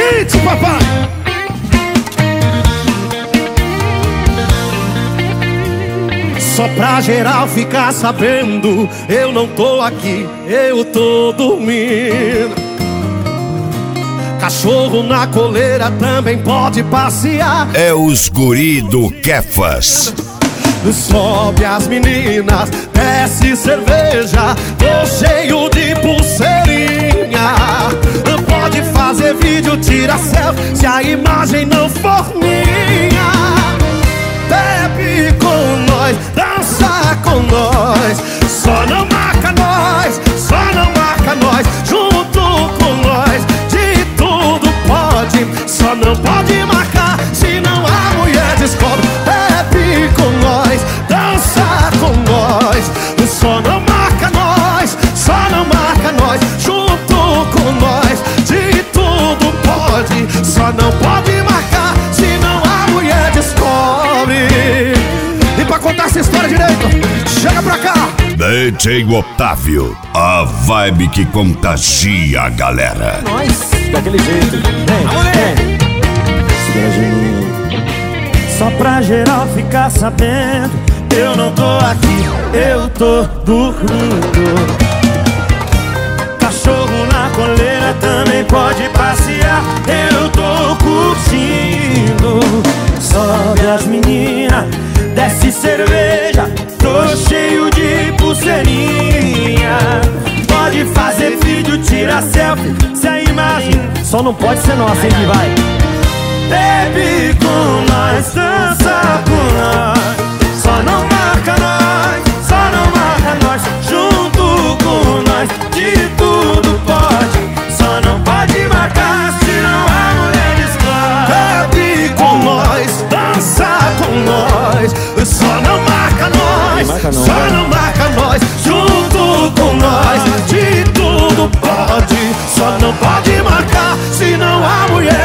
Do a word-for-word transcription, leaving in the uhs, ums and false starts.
seguinte, papai. Só pra geral ficar sabendo, eu não tô aqui, eu tô dormindo. Cachorro na coleira também pode passear. É os guri do Kefas. Sobe as meninas, desce cerveja, tô cheio de pulseirinha. Pode fazer vídeo, tira selfie, se a imagem não for minha. Bebe com nós, dança com nós, só não marca nós, só não marca nós. Junto com nós, de tudo pode, só não pode marcar, senão a mulher descobre. Bebe com nós, dança com nós, só não marca nós, só não marca nós. Junto com nós, de tudo pode, só não pode marcar, senão a mulher descobre. E pra contar essa história direito, chega pra cá. D J Otávio, a vibe que contagia a galera. Nós, daquele jeito. Vem, vem. Segura de mim. Só pra geral ficar sabendo, eu não tô aqui, eu tô dormindo. Cachorro na coleira também pode passear, eu tô curtindo. Sobe as meninas, desce cerveja, tô cheio de pulseirinha. Pode fazer vídeo, tira selfie, se a imagem só não pode ser nossa, hein, que vai. Bebe com nós, dança com nós, só não marca nós, só não marca nós. Junto com nós, de tudo pode, só não pode marcar, senão a mulher descobre. Bebe com nós, dança com nós, só não marca nós, marca não, só vai. não marca nós. Junto com nós, de tudo pode, só não pode marcar, senão a mulher